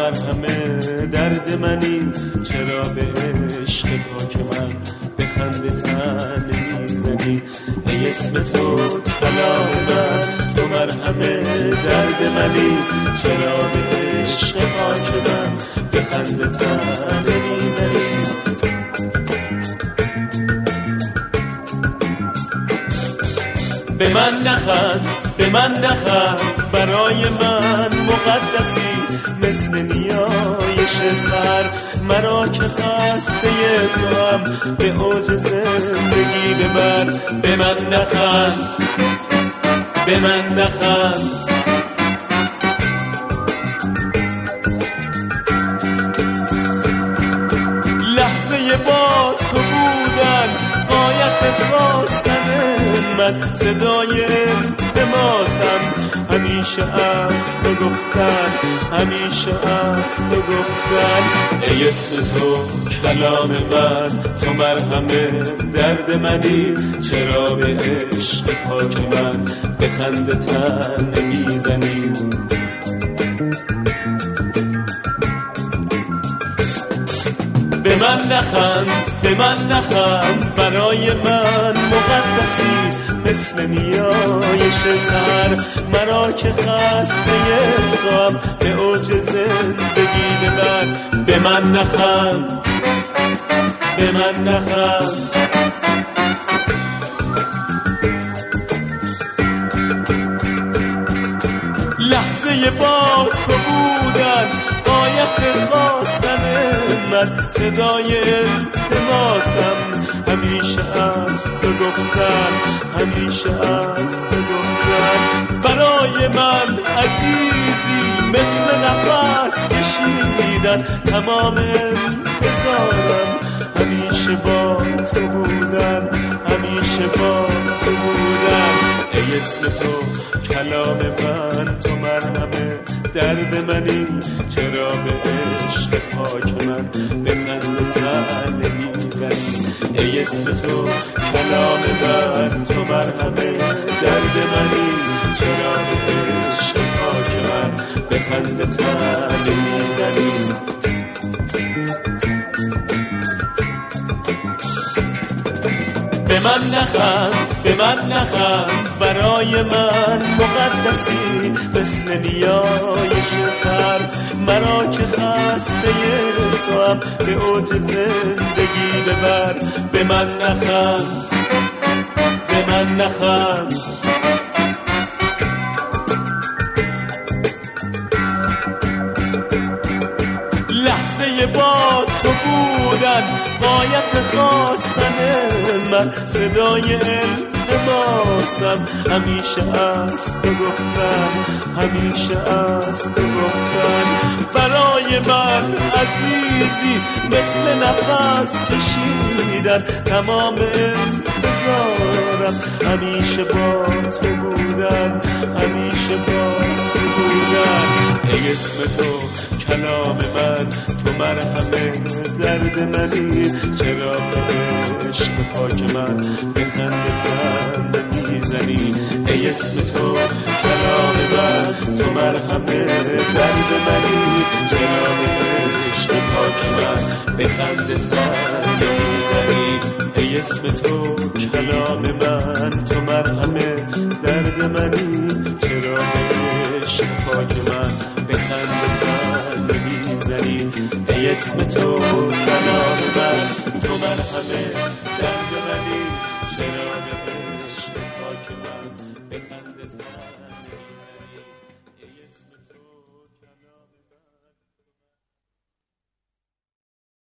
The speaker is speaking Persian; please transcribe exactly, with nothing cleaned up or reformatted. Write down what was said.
مرهم درد منی، چرا به عشق پاک من به خنده تن میزنی؟ ای اسم تو کلام من، تو مرهم درد منی، چرا به عشق پاک من به خنده تن میزنی؟ به من نخند، به من نخند، برای من مقدسی مثل نیایش سر، مرا که خسته تو هم به اوج زندگی ببر. به من نخند، به من نخند، لحظه با تو بودن غایت خواستن من، صدای التماسم همیشه از تو گفتن، همیشه از تو گفتن. ای اسم تو کلام من، تو مرهم درد منی، چرا به عشق پاک من به خنده تن نمیزنی؟ به من نخند، به من نخند، برای من مقدسی مثل نیایش سر، مرا که خسته توام به اوج زندگی ببر. به من نخند، به من نخند، لحظه با تو بودن غایت خواستن من، صدای التماسم همیشه از تو گفتن، همیشه از تو گفتن. برای من عزیزی مثل نفس کشیدن، تمام انتظارم همیشه با تو بودن، همیشه با تو بودن. ای اسم تو کلام من، تو مرهم درد منی، چرا به عشق پاک من به خنده تن نمیزنی؟ ای اسم تو کلام من، تو مرهم درد منی، چرا به عشق پاک من به خنده تن نمیزنی؟ به من نخند، به من نخند، برای من مقدسی مثل نیایش سر، مرا که خسته تو هم به اوج زندگی ببر. به من نخند، به من نخند، لحظه با تو بودن غایت خواستن من، صدای التماسم همیشه از تو گفتن، همیشه از تو گفتن. برای من عزیزی مثل نفس کشیدن، تمام انتظارم همیشه با تو بودن، همیشه با تو بودن. ای اسم تو کلام من، تو مرهم درد منی، چرا به عشق پاک من به خنده تن نمیزنی؟ ای اسم تو کلام من، تو مرهم درد منی، چرا به عشق پاک من به خنده تن نمیزنی؟ ای اسم تو کلام من، تو مرهم درد منی، چرا به عشق پاک من به خنده تن نمیزنی؟ ای اسم تو کلام من، تو مرهم درد